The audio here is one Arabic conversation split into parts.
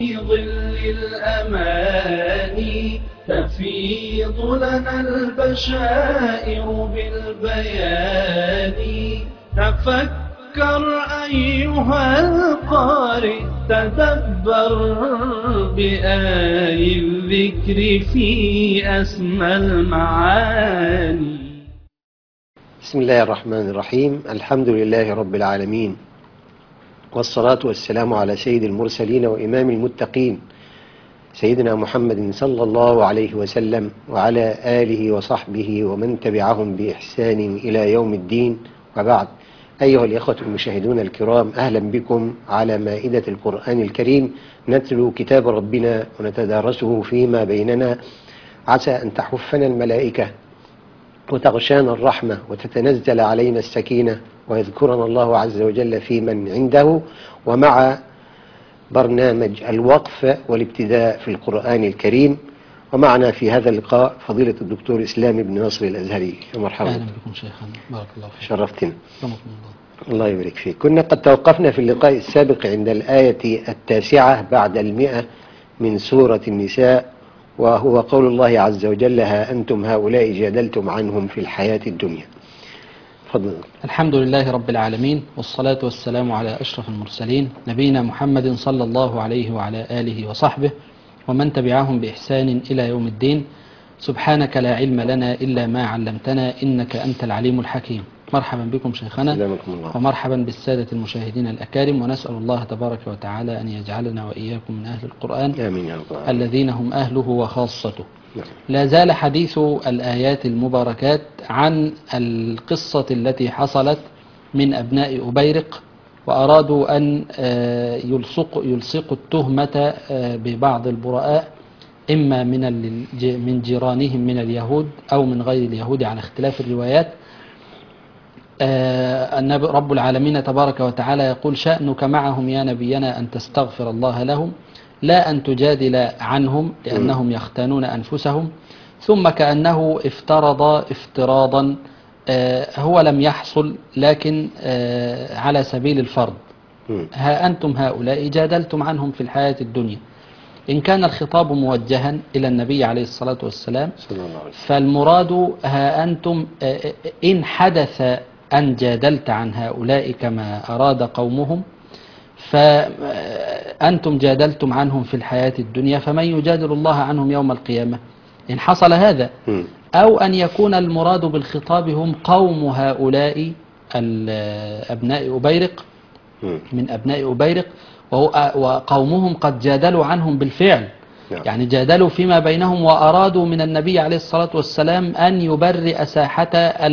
في ظل الأماني تفيض لنا البشائر بالبيان. تفكر أيها القارئ، تدبر بآي الذكر في أسمى المعاني. بسم الله الرحمن الرحيم. الحمد لله رب العالمين، والصلاة والسلام على سيد المرسلين وإمام المتقين سيدنا محمد صلى الله عليه وسلم، وعلى آله وصحبه ومن تبعهم بإحسان إلى يوم الدين. وبعد، أيها الإخوة المشاهدون الكرام، أهلا بكم على مائدة القرآن الكريم. نتلو كتاب ربنا ونتدارسه فيما بيننا، عسى أن تحفنا الملائكة وتغشانا الرحمة وتتنزل علينا السكينة ويذكرنا الله عز وجل في من عنده، ومع برنامج الوقف والابتداء في القرآن الكريم. ومعنا في هذا اللقاء فضيلة الدكتور إسلام بن نصر الأزهري. مرحبا. أهلا بكم شيخنا، بارك الله فيك. شرفتنا. الله. الله يبارك فيك. كنا قد توقفنا في اللقاء السابق عند الآية 9 بعد 100 من سورة النساء، وهو قول الله عز وجل: ها أنتم هؤلاء جادلتم عنهم في الحياة الدنيا. فضل. الحمد لله رب العالمين، والصلاة والسلام على أشرف المرسلين نبينا محمد صلى الله عليه وعلى آله وصحبه ومن تبعهم بإحسان إلى يوم الدين. سبحانك لا علم لنا إلا ما علمتنا، إنك أنت العليم الحكيم. مرحبا بكم شيخنا، سلامكم الله. ومرحبا بالسادة المشاهدين الأكارم، ونسأل الله تبارك وتعالى أن يجعلنا وإياكم من أهل القرآن آمين يا رب. الذين هم أهله وخاصته. نعم. لا زال حديث الآيات المباركات عن القصة التي حصلت من أبناء أبيرق، وأرادوا أن يلصقوا التهمة ببعض البراء، إما من جيرانهم من اليهود أو من غير اليهود على اختلاف الروايات. أن رب العالمين تبارك وتعالى يقول: شأنك معهم يا نبينا أن تستغفر الله لهم، لا أن تجادل عنهم لأنهم يختانون أنفسهم. ثم كأنه افترض افتراضا هو لم يحصل، لكن على سبيل الفرض. ها أنتم هؤلاء جادلتم عنهم في الحياة الدنيا. إن كان الخطاب موجها إلى النبي عليه الصلاة والسلام، فالمراد ها أنتم إن حدث أن جادلت عن هؤلاء كما أراد قومهم، فأنتم جادلتم عنهم في الحياة الدنيا، فمن يجادل الله عنهم يوم القيامة إن حصل هذا. أو أن يكون المراد بالخطاب هم قوم هؤلاء أبناء أبيرق، من أبناء أبيرق، وقومهم قد جادلوا عنهم بالفعل. يعني جادلوا فيما بينهم وأرادوا من النبي عليه الصلاة والسلام أن يبرئ ساحة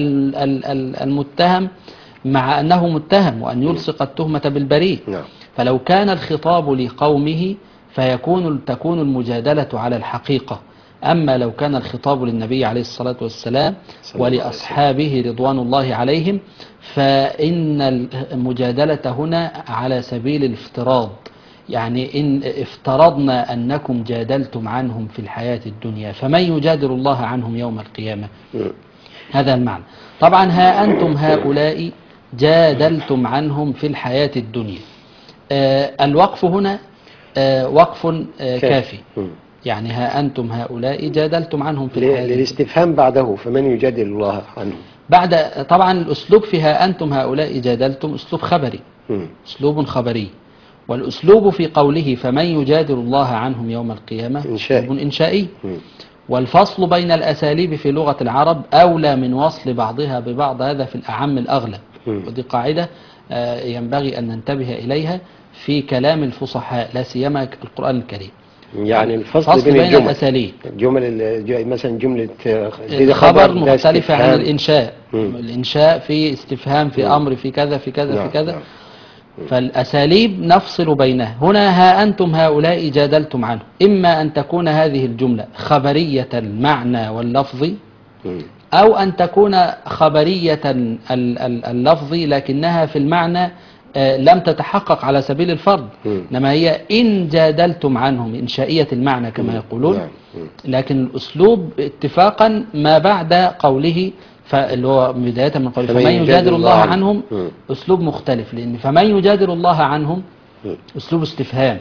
المتهم مع أنه متهم، وأن يلصق التهمة بالبريء. فلو كان الخطاب لقومه تكون المجادلة على الحقيقة. أما لو كان الخطاب للنبي عليه الصلاة والسلام ولأصحابه رضوان الله عليهم، فإن المجادلة هنا على سبيل الافتراض. يعني إن افترضنا أنكم جادلتم عنهم في الحياة الدنيا، فمن يجادل الله عنهم يوم القيامة؟ هذا المعنى. طبعا ها أنتم هؤلاء جادلتم عنهم في الحياة الدنيا. الوقف هنا وقف كافي. يعني ها أنتم هؤلاء جادلتم عنهم في الحياة الدنيا، للاستفهام بعده فمن يجادل الله عنهم. بعد طبعا الأسلوب في ها أنتم هؤلاء جادلتم أسلوب خبري، أسلوب خبري. والأسلوب في قوله فمن يجادل الله عنهم يوم القيامة أسلوب إنشائي. والفصل بين الأساليب في لغة العرب أولى من وصل بعضها ببعض، هذا في الأعم الأغلب. ودي قاعدة ينبغي أن ننتبه إليها في كلام الفصحاء، لا سيما القرآن الكريم. يعني الفصل بين الأساليب، مثلا جملة خبر مختلفة عن الإنشاء. الإنشاء في استفهام، في أمر، في كذا في كذا في كذا. فالأساليب نفصل بينها. هنا ها أنتم هؤلاء جادلتم عنه، إما أن تكون هذه الجملة خبرية المعنى واللفظ، أو أن تكون خبرية اللفظ لكنها في المعنى لم تتحقق على سبيل الفرض، إنما هي إن جادلتم عنهم إنشائية المعنى كما يقولون. لكن الأسلوب اتفاقا ما بعد قوله اللي هو بداية من قوله فمن يجادل الله عنهم أسلوب مختلف، لأن فمن يجادل الله عنهم أسلوب استفهام،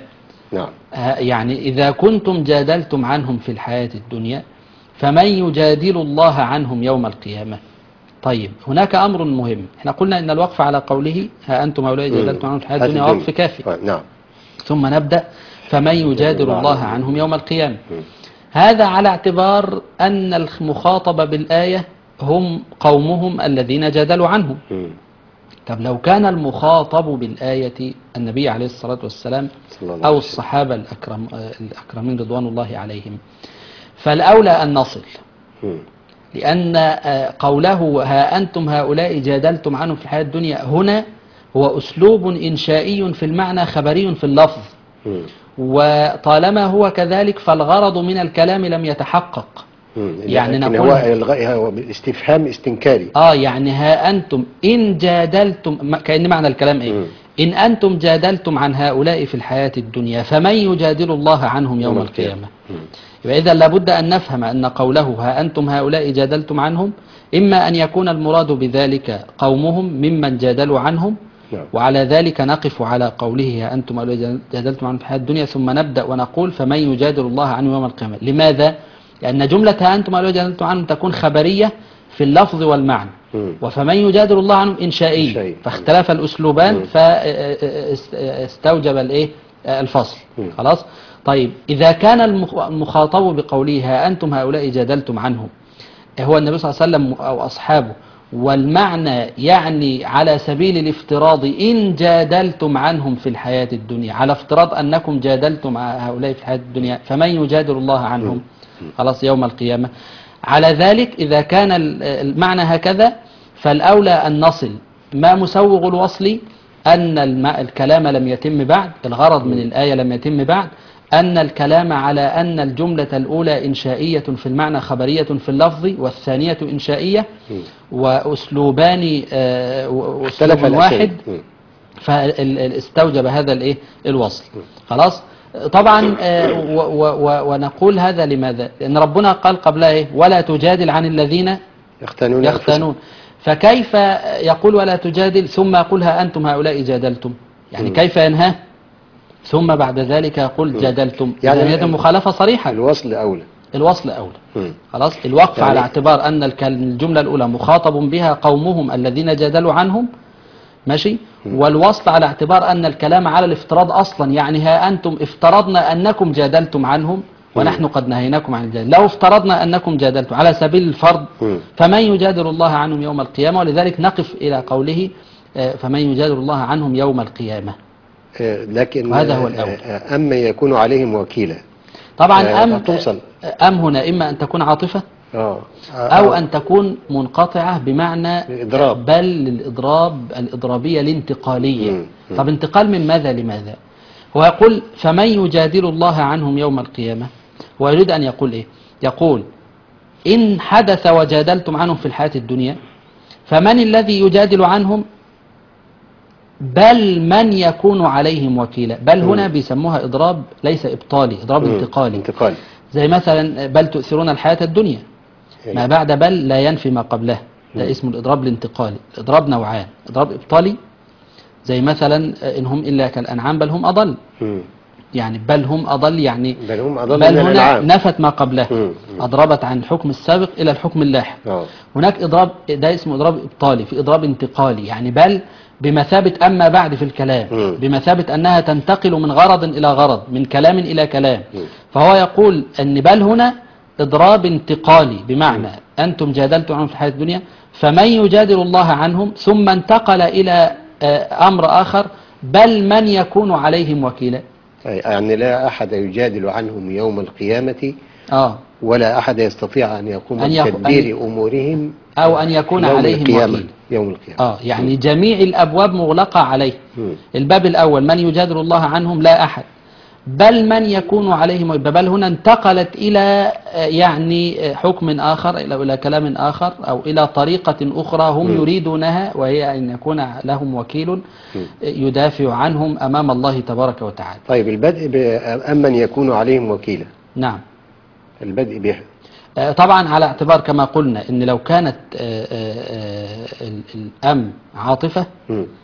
نعم. يعني إذا كنتم جادلتم عنهم في الحياة الدنيا فمن يجادل الله عنهم يوم القيامة. طيب هناك أمر مهم، احنا قلنا إن الوقف على قوله ها أنتم هؤلاء جادلتم عنهم في الحياة الدنيا وقف كافي. نعم. ثم نبدأ فمن يجادل الله عنهم يوم القيامة. هذا على اعتبار أن المخاطب بالآية هم قومهم الذين جادلوا عنهم. طب لو كان المخاطب بالآية النبي عليه الصلاة والسلام أو الصحابة الأكرمين رضوان الله عليهم، فالأولى أن نصل، لأن قوله ها أنتم هؤلاء جادلتم عنهم في الحياة الدنيا هنا هو أسلوب إنشائي في المعنى خبري في اللفظ، وطالما هو كذلك فالغرض من الكلام لم يتحقق. يعني نقول هو استفهام استنكاري. يعني ها أنتم إن جادلتم، كأن معنى الكلام إيه؟ إن أنتم جادلتم عن هؤلاء في الحياة الدنيا فمن يجادل الله عنهم يوم القيامة. إذا لابد أن نفهم أن قوله ها أنتم هؤلاء جادلتم عنهم إما أن يكون المراد بذلك قومهم ممن جادلوا عنهم، وعلى ذلك نقف على قوله ها أنتم هؤلاء جادلتم عنهم في الحياة الدنيا، ثم نبدأ ونقول فمن يجادل الله عنهم يوم القيامة. لماذا؟ لأن جملة ها أنتم هؤلاء جادلتم عنهم تكون خبرية في اللفظ والمعنى، وفمن يجادل الله عنهم إنشائي، فاختلف الأسلوبان فاستوجب الفصل. خلاص. طيب إذا كان المخاطب بقوله ها أنتم هؤلاء جادلتم عنهم هو النبي صلى الله عليه وسلم أو أصحابه، والمعنى يعني على سبيل الافتراض إن جادلتم عنهم في الحياة الدنيا، على افتراض أنكم جادلتم هؤلاء في الحياة الدنيا فمن يجادل الله عنهم خلاص يوم القيامة. على ذلك إذا كان المعنى هكذا فالأولى أن نصل ما مسوغ الوصل أن الكلام لم يتم بعد، الغرض من الآية لم يتم بعد، أن الكلام على أن الجملة الأولى إنشائية في المعنى خبرية في اللفظ، والثانية إنشائية، وأسلوبان أسلوب واحد، فاستوجب هذا الوصل. خلاص. طبعا ونقول هذا لماذا؟ لأن ربنا قال قبلها ولا تجادل عن الذين يختانون، فكيف يقول ولا تجادل ثم يقول ها أنتم هؤلاء جادلتم؟ يعني كيف ينهى ثم بعد ذلك يقول جادلتم؟ يعني هذه مخالفة صريحة. الوصل أولى. خلاص. الوقف على اعتبار أن الجملة الأولى مخاطب بها قومهم الذين جادلوا عنهم، ماشي، والوصل على اعتبار أن الكلام على الافتراض أصلا، يعني ها أنتم افترضنا أنكم جادلتم عنهم ونحن قد نهيناكم عن الجدال. لو افترضنا أنكم جادلتم على سبيل الفرض فمن يجادل الله عنهم يوم القيامة، ولذلك نقف إلى قوله فمن يجادل الله عنهم يوم القيامة. لكن هذا هو الأول. أما يكون عليهم وكيلا، طبعا أم هنا إما أن تكون عاطفة أو أن تكون منقطعة بمعنى الإضراب، بل للإضراب الإضرابية الانتقالية. طب انتقال من ماذا لماذا؟ هو يقول فمن يجادل الله عنهم يوم القيامة، ويريد أن يقول إيه؟ يقول إن حدث وجادلتم عنهم في الحياة الدنيا فمن الذي يجادل عنهم؟ بل من يكون عليهم وكيلا. بل هنا بيسموها إضراب ليس إبطالي، إضراب انتقالي. زي مثلا بل تؤثرون الحياة الدنيا، ما بعد بل لا ينفي ما قبله، ده اسمه الإضراب الانتقالي. الإضراب نوعان، إضراب إبطالي زي مثلا إنهم إلا كالأنعام بل هم أضل، يعني بل هم أضل، يعني بل هم أضل بل هنا نفت ما قبله، أضربت عن الحكم السابق إلى الحكم اللاحق. هناك إضراب ده اسمه إضراب إبطالي، في إضراب انتقالي، يعني بل بمثابة أما بعد في الكلام، بمثابة أنها تنتقل من غرض إلى غرض، من كلام إلى كلام. فهو يقول أن بل هنا إضراب انتقالي، بمعنى أنتم جادلتم عنهم في الحياة الدنيا فمن يجادل الله عنهم، ثم انتقل إلى أمر آخر بل من يكون عليهم وكيلا. يعني لا أحد يجادل عنهم يوم القيامة، ولا أحد يستطيع أن يقوم بتدبير أمورهم أو أن يكون عليهم وكيل يوم القيامة. يعني جميع الأبواب مغلقة عليه. الباب الأول من يجادل الله عنهم لا أحد، بل من يكون عليهم، بل هنا انتقلت إلى يعني حكم آخر، إلى كلام آخر، أو إلى طريقة أخرى هم يريدونها، وهي أن يكون لهم وكيل يدافع عنهم أمام الله تبارك وتعالى. طيب البدء بأمن يكون عليهم وكيلا. نعم، البدء به طبعا على اعتبار كما قلنا ان لو كانت الأم عاطفة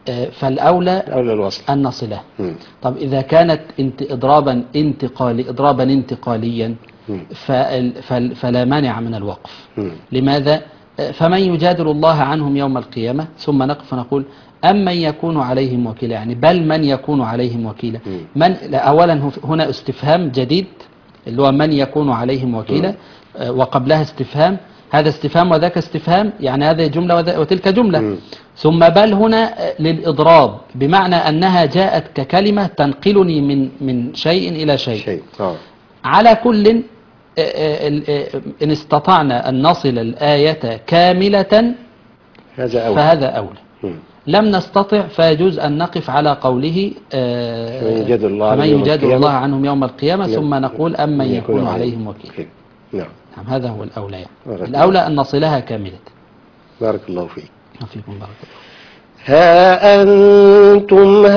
فالأولى الوصل أن نصله. طب إذا كانت إضرابا انتقاليا فلا مانع من الوقف. لماذا؟ فمن يجادل الله عنهم يوم القيامة، ثم نقف ونقول أمن يكون عليهم وكيلا، يعني بل من يكون عليهم وكيلا. أولا هنا استفهام جديد اللي هو من يكون عليهم وكيلا، وقبلها استفهام، هذا استفهام وذاك استفهام، يعني هذه جملة وتلك جملة. ثم بل هنا للإضراب، بمعنى أنها جاءت ككلمة تنقلني من شيء إلى شيء. على كل إن استطعنا أن نصل الآية كاملة فهذا أولى. لم نستطع فيجوز أن نقف على قوله فمن يجادل الله عنهم يوم القيامة، ثم نقول أمن يكون عليهم وكيل. نعم، هذا هو الأولى، يعني الأولى أن نصلها كاملة. بارك الله فيك. وفيكم بارك الله. ها أنتم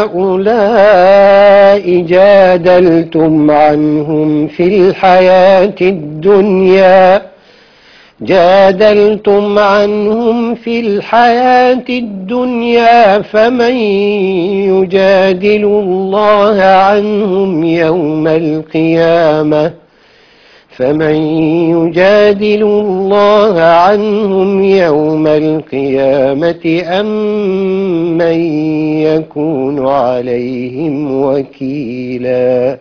هؤلاء جادلتم عنهم في الحياة الدنيا فمن يجادل الله عنهم يوم القيامة أم من يكون عليهم وكيلا.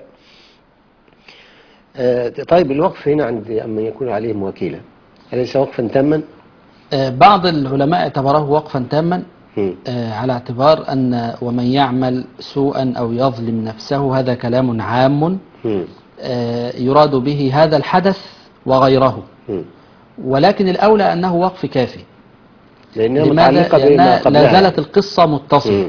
طيب الوقف هنا عند أم من يكون عليهم وكيلا أليس وقفا تاما؟ بعض العلماء اعتبره وقفا تاما على اعتبار أن ومن يعمل سوءا أو يظلم نفسه هذا كلام عام يراد به هذا الحدث وغيره، ولكن الأولى أنه وقف كافي. لماذا؟ لأن لا زالت القصة متصلة.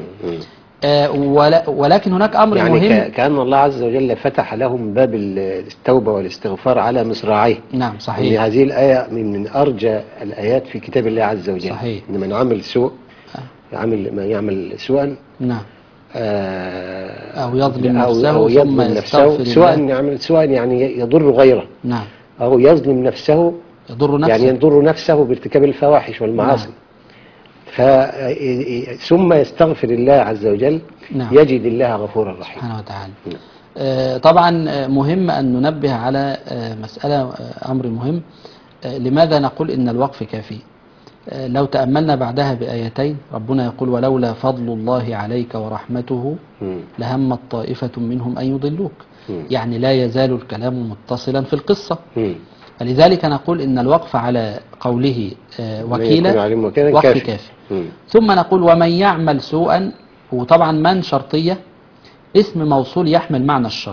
ولكن هناك أمر يعني مهم، كأن الله عز وجل فتح لهم باب التوبة والاستغفار على مصراعيه. نعم صحيح. هذه الآية من أرجى الآيات في كتاب الله عز وجل. صحيح. إن من عمل سوء من يعمل سوءا نعم أو يظلم نفسه ثم يستغفر سواء يعني يضر غيره. نعم. أو يظلم نفسه يعني يضر نفسه بارتكاب الفواحش والمعاصي. نعم. ثم يستغفر الله عز وجل. نعم. يجد الله غفورا رحيما سبحانه وتعالى. طبعا مهم أن ننبه على مسألة، أمر مهم. لماذا نقول إن الوقف كافي؟ لو تأملنا بعدها بآيتين، ربنا يقول ولولا فضل الله عليك ورحمته لهمت طائفة منهم أن يضلوك. يعني لا يزال الكلام متصلا في القصة. فلذلك نقول إن الوقف على قوله وكيلا وقف كافي. ثم نقول ومن يعمل سوءا، وطبعا من شرطية اسم موصول يحمل معنى الشرط.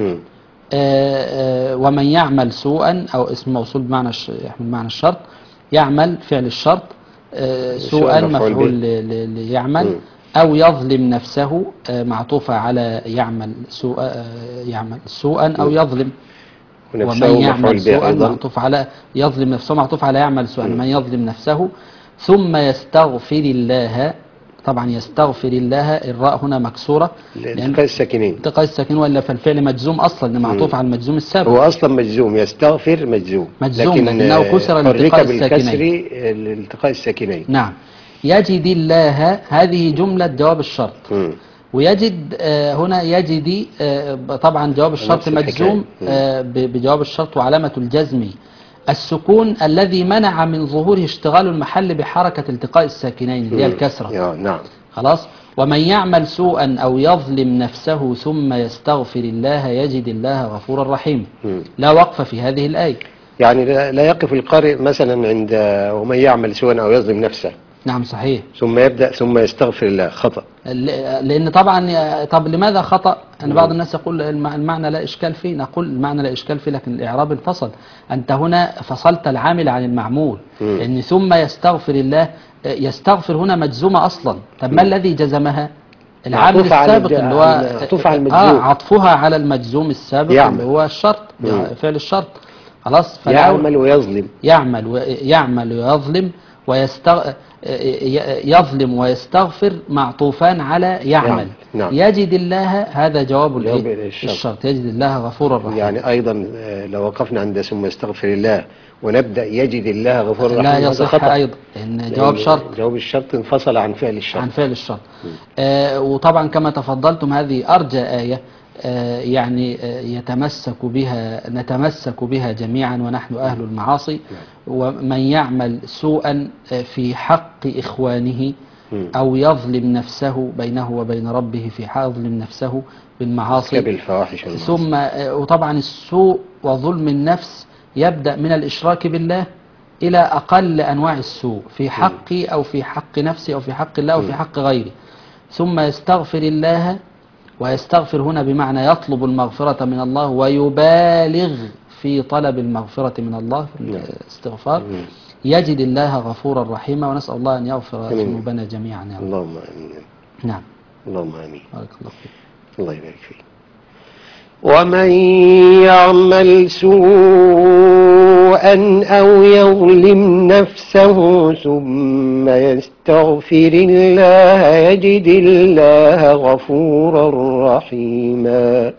ومن يعمل سوءا أو اسم موصول يحمل معنى الشرط، يعمل فعل الشرط، سوءا مفعول ليعمل، أو يظلم نفسه معطوفة على يعمل سوءا أو يظلم. ومن يعمل سوءا معطوف على يظلم نفسه معطوف على يعمل سوءا. من يظلم نفسه ثم يستغفر الله، طبعا يستغفر الله الراء هنا مكسورة التقاء الساكنين، وإلا فالفعل مجزوم أصلا معطوف على المجزوم السابق. هو أصلا مجزوم، يستغفر مجزوم لكنه كسر التقاء الساكنين. الالتقاء الساكنين. نعم. يجد الله هذه جملة جواب الشرط. ويجد هنا يجد طبعا جواب الشرط مجزوم بجواب الشرط، وعلامة الجزم السكون الذي منع من ظهوره اشتغال المحل بحركة التقاء الساكنين اللي هي الكسرة. نعم. خلاص. ومن يعمل سوءا أو يظلم نفسه ثم يستغفر الله يجد الله غفورا رحيما. لا وقف في هذه الآية، يعني لا يقف القارئ مثلا عند ومن يعمل سوءا أو يظلم نفسه. نعم صحيح. ثم يستغفر الله، خطأ. لأن طبعا طب لماذا خطأ؟ أن بعض الناس يقول المعنى لا إشكال فيه. نقول المعنى لا إشكال فيه، لكن الإعراب انفصل. أنت هنا فصلت العامل عن المعمول. لأن ثم يستغفر الله، يستغفر هنا مجزومة أصلا. طب ما الذي جزمها؟ العامل السابق اللي هو عطفها على المجزوم السابق اللي هو الشرط، فعل الشرط. خلاص. يعمل ويظلم. يعمل ويظلم. يظلم ويستغفر معطوفان على يعمل. نعم. يجد الله هذا جواب الشرط، يجد الله غفورا رحيما. يعني أيضا لو وقفنا عند ثم استغفر الله ونبدأ يجد الله غفورا رحيما لا يصح أيضا، إن جواب شرط، جواب الشرط انفصل عن فعل الشرط، عن فعل الشرط. وطبعا كما تفضلتم هذه أرجى آية يعني نتمسك بها جميعا ونحن أهل المعاصي. ومن يعمل سوءا في حق إخوانه أو يظلم نفسه بينه وبين ربه، في يظلم نفسه بالمعاصي بالفواحش ثم وطبعا السوء وظلم النفس يبدأ من الإشراك بالله إلى أقل أنواع السوء في حقي أو في حق نفسي أو في حق الله أو في حق غيري، ثم يستغفر الله. ويستغفر هنا بمعنى يطلب المغفرة من الله ويبالغ في طلب المغفرة من الله في الاستغفار. يجد الله غفورا رحيما، ونسأل الله أن يغفر ذنوبنا جميعا يا رب. اللهم آمين. نعم. اللهم آمين. بارك الله فيك. الله يبارك فيك. ومن يعمل سوءا أو يظلم نفسه ثم يستغفر الله يجد الله غفورا رحيما.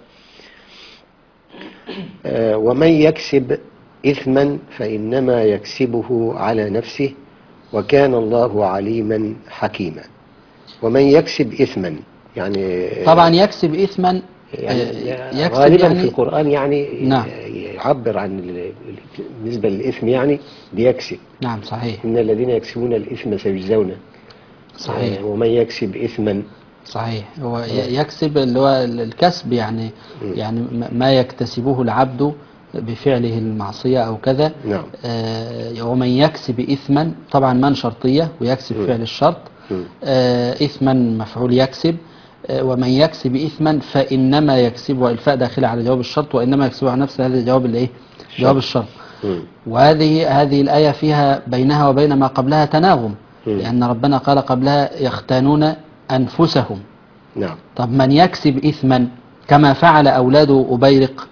ومن يكسب إثما فإنما يكسبه على نفسه وكان الله عليما حكيما. ومن يكسب إثما يعني طبعا يكسب إثما يعني غالبا يعني في القرآن يعني نعم. يعبر عن بالنسبة للإثم يعني بيكسب. نعم صحيح. إن الذين يكسبون الإثم سيجزون. صحيح. ومن يكسب إثما صحيح. هو يكسب اللي هو الكسب يعني يعني ما يكتسبه العبد بفعله المعصية أو كذا. نعم. ومن يكسب إثما طبعا من شرطية ويكسب فعل الشرط. إثما مفعول يكسب. ومن يكسب إثما فإنما يكسبه، الفاء داخلة على جواب الشرط، وإنما يكسبه على نفسه، هذا جواب الإيه؟ جواب الشرط. هذه الآية فيها بينها وبين ما قبلها تناغم، لأن ربنا قال قبلها يختانون أنفسهم. نعم. طب من يكسب إثما كما فعل أولاد أبيرق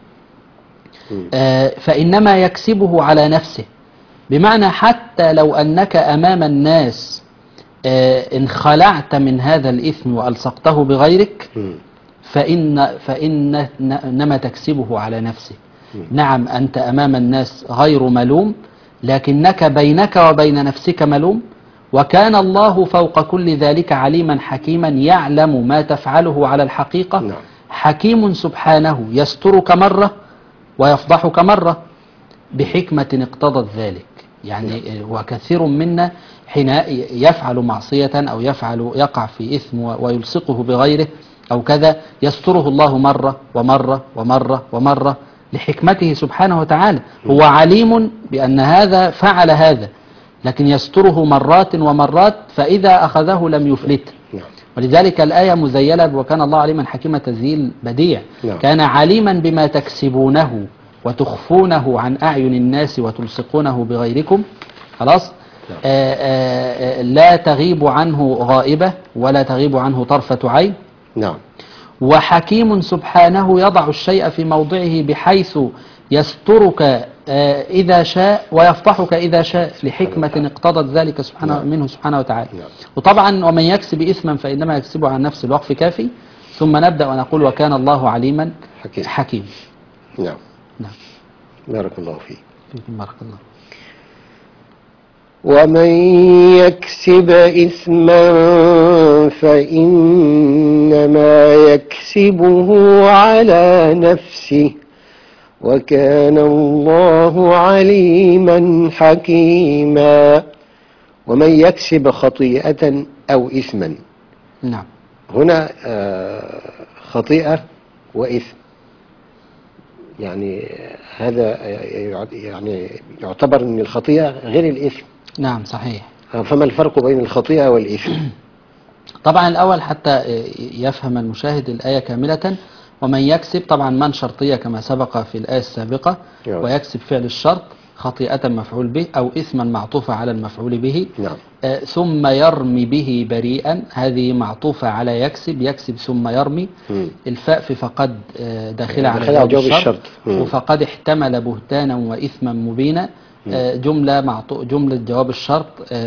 فإنما يكسبه على نفسه، بمعنى حتى لو أنك أمام الناس إن خلعت من هذا الإثم وألصقته بغيرك فإنما تكسبه على نفسه. نعم أنت أمام الناس غير ملوم، لكنك بينك وبين نفسك ملوم، وكان الله فوق كل ذلك عليما حكيما يعلم ما تفعله على الحقيقة. حكيم سبحانه يسترك مرة ويفضحك مرة بحكمة اقتضت ذلك. يعني وكثير منا حين يفعل معصية أو يقع في إثم ويلصقه بغيره أو كذا يستره الله مرة ومرة ومرة ومرة لحكمته سبحانه وتعالى. هو عليم بأن هذا فعل هذا، لكن يستره مرات ومرات، فإذا أخذه لم يفلت. ولذلك الآية مزيلة وكان الله عليما حكيما تزييل بديع. كان عليما بما تكسبونه وتخفونه عن أعين الناس وتلصقونه بغيركم، خلاص. لا تغيب عنه غائبة ولا تغيب عنه طرفة عين. نعم. وحكيم سبحانه يضع الشيء في موضعه بحيث يسترك إذا شاء ويفضحك إذا شاء لحكمة اقتضت ذلك سبحانه منه سبحانه وتعالى. وطبعا ومن يكسب إثما فإنما يكسبه عن نفسه، الوقف كافي. ثم نبدأ ونقول وكان الله عليما حكيم. نعم. نعم. بارك الله فيك. بارك الله. ومن يكسب إثما فإنما يكسبه على نفسه وكان الله عليما حكيما. ومن يكسب خطيئة أو إثما. نعم. هنا خطيئة وإثم، يعني هذا يعني يعتبر من الخطيئة غير الإثم. نعم صحيح. فما الفرق بين الخطيئة والإثم؟ طبعا الأول حتى يفهم المشاهد الآية كاملة، ومن يكسب طبعا من شرطية كما سبق في الآية السابقة، ويكسب فعل الشرط خطيئة مفعول به أو إثما معطوفة على المفعول به. نعم. ثم يرمي به بريئا، هذه معطوفة على يكسب ثم يرمي. الفاء في فقد داخلة على جواب الشرط. وفقد احتمل بهتانا وإثما مبينا، جملة جواب الشرط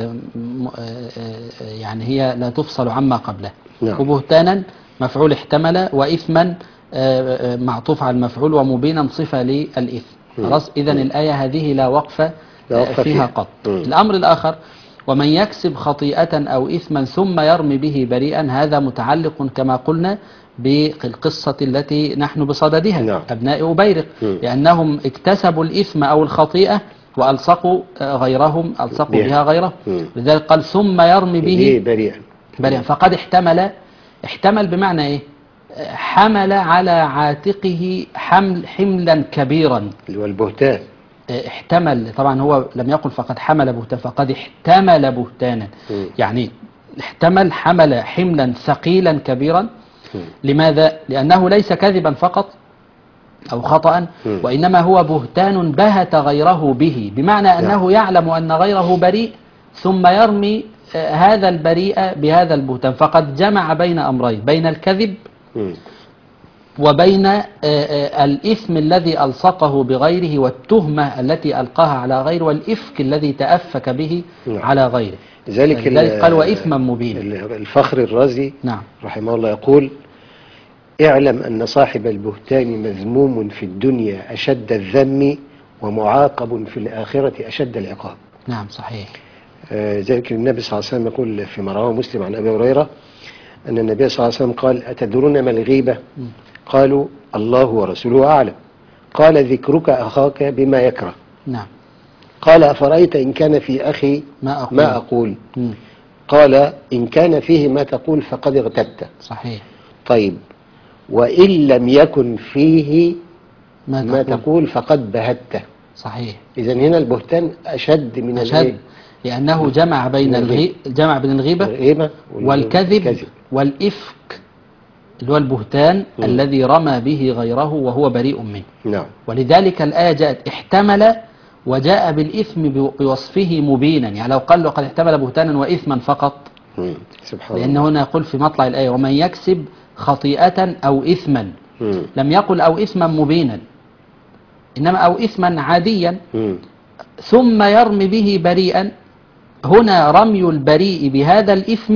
يعني هي لا تفصل عما قبلها. نعم. وبهتانا مفعول احتمل، وإثما معطوف على المفعول، ومبينا صفة للإثم. خلاص. إذن الآية هذه لا وقف فيها قط. الأمر الآخر: ومن يكسب خطيئة أو إثما ثم يرمي به بريئا، هذا متعلق كما قلنا بالقصة التي نحن بصددها. نعم. أبناء أبيرق، لأنهم اكتسبوا الإثم أو الخطيئة وألصقوا غيرهم، ألصقوا بها غيرهم. لذلك قال ثم يرمي به بريئا. فقد احتمل بمعنى إيه؟ حمل على عاتقه حملا كبيرا، اللي هو البهتان. احتمل، طبعا هو لم يقل فقد حمل بهتان، فقد احتمل بهتانا. يعني حمل حملا ثقيلا كبيرا. لماذا؟ لأنه ليس كذبا فقط أو خطأ، وإنما هو بهتان بهت غيره به، بمعنى أنه يعلم أن غيره بريء ثم يرمي هذا البريء بهذا البهتان. فقد جمع بين أمرين: بين الكذب وبين الإثم الذي ألصقه بغيره، والتهمة التي ألقاها على غيره، والإفك الذي تأفك به على غيره. لذلك قال وإثما مبينا. الفخر الرازي رحمه الله يقول: اعلم أن صاحب البهتان مذموم في الدنيا أشد الذم، ومعاقب في الآخرة أشد العقاب. نعم صحيح. ذلك النبي صلى الله عليه وسلم يقول فيما رواه مسلم عن أبي هريرة أن النبي صلى الله عليه وسلم قال: أتدرون ما الغيبة؟ قالوا: الله ورسوله أعلم. قال: ذكرك أخاك بما يكره. نعم. قال: أفرأيت إن كان في أخي ما أقول؟ قال: إن كان فيه ما تقول فقد اغتبت. صحيح. طيب، وإن لم يكن فيه ما تقول فقد بهته. صحيح. إذن هنا البهتان أشد من أشد، لأنه جمع بين الغيبة والكذب والإفك، اللي هو البهتان الذي رمى به غيره وهو بريء منه. نعم. ولذلك الآية جاءت احتمل وجاء بالإثم بوصفه مبينا. يعني لو قال له قد احتمل بهتانا وإثما فقط، سبحان لأن هنا يقول في مطلع الآية: ومن يكسب خطيئة أو إثما. لم يقل أو إثما مبينا، إنما أو إثما عاديا. ثم يرمي به بريئا، هنا رمي البريء بهذا الإثم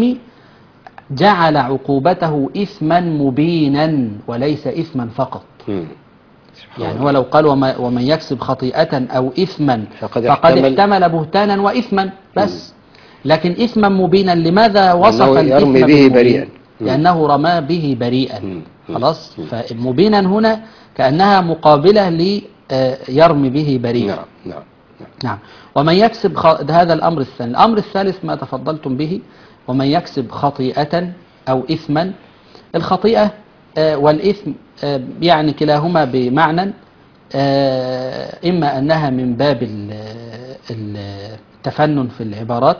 جعل عقوبته إثما مبينا وليس إثما فقط. يعني هو لو قال ومن يكسب خطيئة أو إثما فقد احتمل بهتانا وإثما بس، لكن إثما مبينا. لماذا وصف الإثم به بريئا؟ لأنه رمى به بريئا. خلاص. فمبينا هنا كأنها مقابلة ليرمي به بريئا. نعم. ومن يكسب هذا الأمر الثاني. الأمر الثالث ما تفضلتم به: ومن يكسب خطيئة أو إثما. الخطيئة والإثم يعني كلاهما بمعنى، إما أنها من باب التفنن في العبارات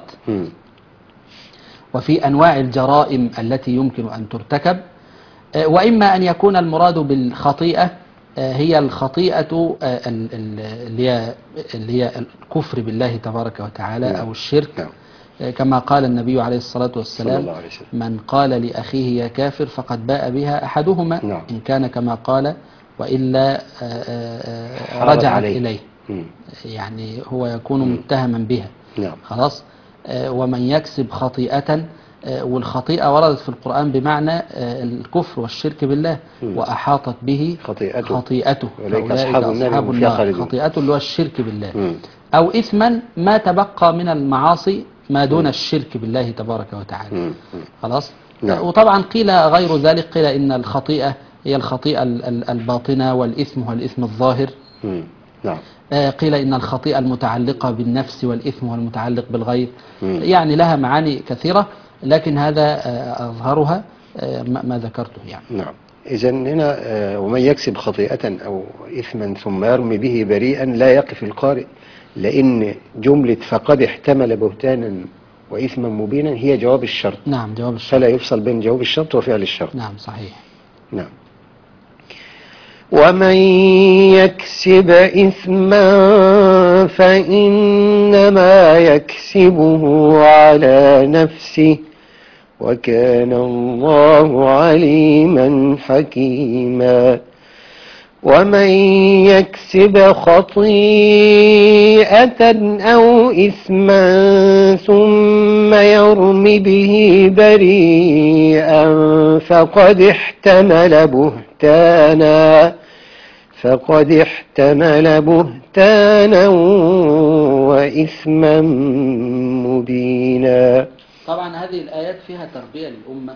وفي أنواع الجرائم التي يمكن أن ترتكب، وإما أن يكون المراد بالخطيئة هي الخطيئة اللي هي الكفر بالله تبارك وتعالى أو الشرك، كما قال النبي عليه الصلاة والسلام: من قال لأخيه يا كافر فقد باء بها أحدهما، إن كان كما قال وإلا رجعت إليه. يعني هو يكون متهما بها. خلاص. ومن يكسب خطيئة، والخطيئة وردت في القرآن بمعنى الكفر والشرك بالله، وأحاطت به خطيئته فأولئك أصحاب النار. خطيئته اللي هو الشرك بالله. أو إثما ما تبقى من المعاصي ما دون الشرك بالله تبارك وتعالى. خلاص. وطبعا قيل غير ذلك، قيل إن الخطيئة هي الخطيئة الباطنة، والإثم هو الإثم الظاهر. قيل إن الخطيئة المتعلقة بالنفس، والإثم هو المتعلق بالغير. يعني لها معاني كثيرة، لكن هذا أظهرها ما ذكرته يعني. نعم. إذن هنا ومن يكسب خطيئة أو إثما ثم يرمي به بريئا لا يقف القارئ، لأن جملة فقد احتمل بهتانا وإثما مبينا هي جواب الشرط. نعم، جواب الشرط. فلا يفصل بين جواب الشرط وفعل الشرط. نعم صحيح. نعم. ومن يكسب إثما فإنما يكسبه على نفسه وكان الله عليما حكيما. ومن يكسب خطيئة أو إثما ثم يرم به بريئا فقد احتمل بهتانا وإثما مبينا. طبعا هذه الآيات فيها تربية للأمة،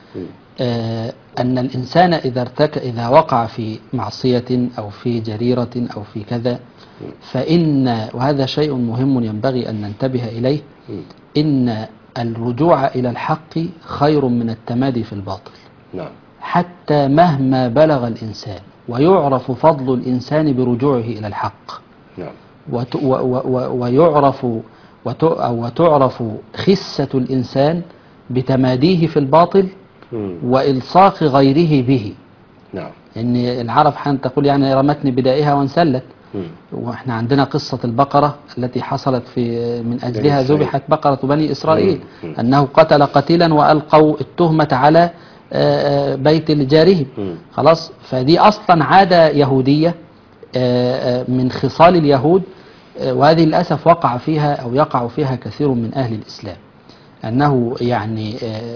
أن الإنسان إذا وقع في معصية أو في جريرة أو في كذا، وهذا شيء مهم ينبغي أن ننتبه إليه، إن الرجوع إلى الحق خير من التمادي في الباطل. حتى مهما بلغ الإنسان، ويعرف فضل الإنسان برجوعه إلى الحق، وتعرف خسة الإنسان بتماديه في الباطل وإلصاق غيره به. إن العرب حين تقول يعني رمتني بدائها وانسلت، وإحنا عندنا قصة البقرة التي حصلت من أجلها ذبحت بقرة بني إسرائيل، أنه قتل قتيلا وألقوا التهمة على بيت لجاره. خلاص، فدي أصلا عادة يهودية من خصال اليهود، وهذه للأسف وقع فيها أو يقع فيها كثير من أهل الإسلام، أنه يعني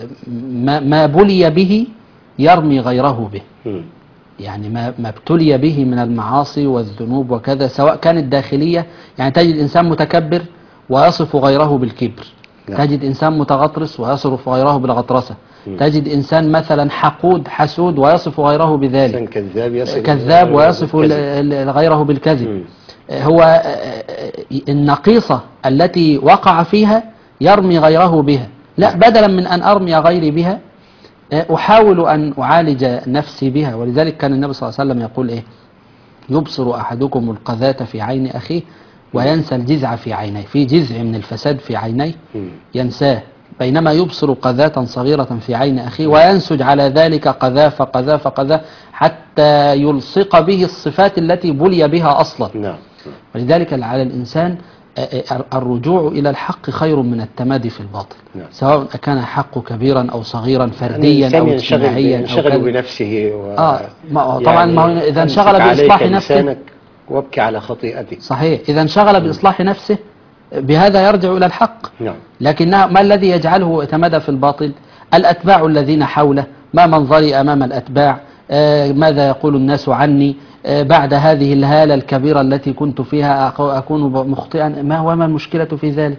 ما بلي به يرمي غيره به. يعني ما ابتلي به من المعاصي والذنوب وكذا، سواء كانت داخلية، يعني تجد إنسان متكبر ويصف غيره بالكبر، تجد إنسان متغطرس ويصف غيره بالغطرسة، تجد إنسان مثلا حقود حسود ويصف غيره بذلك، كذاب ويصف غيره بالكذب. هو النقيصة التي وقع فيها يرمي غيره بها، لا، بدلا من أن أرمي غيري بها أحاول أن أعالج نفسي بها. ولذلك كان النبي صلى الله عليه وسلم يقول إيه؟ يبصر أحدكم القذاة في عين أخيه وينسى الجزع في عينيه، في جزع من الفساد في عينيه ينساه، بينما يبصر قذاة صغيرة في عين أخيه وينسج على ذلك قذاة فقذاة فقذاة حتى يلصق به الصفات التي بلي بها أصلا. ولذلك على الإنسان الرجوع إلى الحق خير من التمادي في الباطل، سواء كان الحق كبيرا أو صغيرا، فرديا أو اجتماعيا، ينشغل بنفسه طبعا ما إذا انشغل بإصلاح نفسه وابكي على خطيئته. صحيح، إذا انشغل بإصلاح نفسه بهذا يرجع إلى الحق. لكنها ما الذي يجعله يتمادى في الباطل؟ الأتباع الذين حوله، ما منظري أمام الأتباع، ماذا يقول الناس عني بعد هذه الهالة الكبيرة التي كنت فيها أكون مخطئا، ما المشكلة في ذلك؟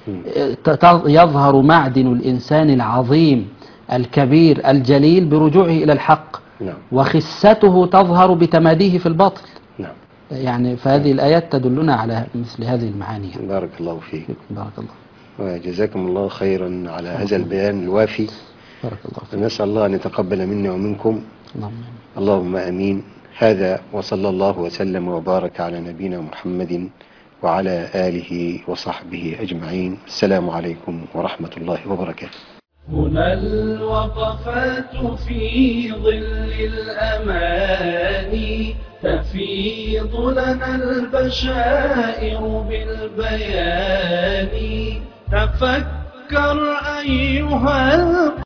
يظهر معدن الإنسان العظيم الكبير الجليل برجوعه إلى الحق، وخسته تظهر بتماديه في الباطل. يعني فهذه الآيات تدلنا على مثل هذه المعاني. بارك الله فيك. بارك الله. وجزاكم الله خيرا على هذا البيان الوافي. بارك الله فيك. نسأل الله أن يتقبل منا ومنكم. اللهم آمين. هذا وصلى الله وسلم وبارك على نبينا محمد وعلى آله وصحبه أجمعين. السلام عليكم ورحمة الله وبركاته. هنا الوقفات في ظل الأماني تفيض لنا البشائر بالبيان. تفكر أيها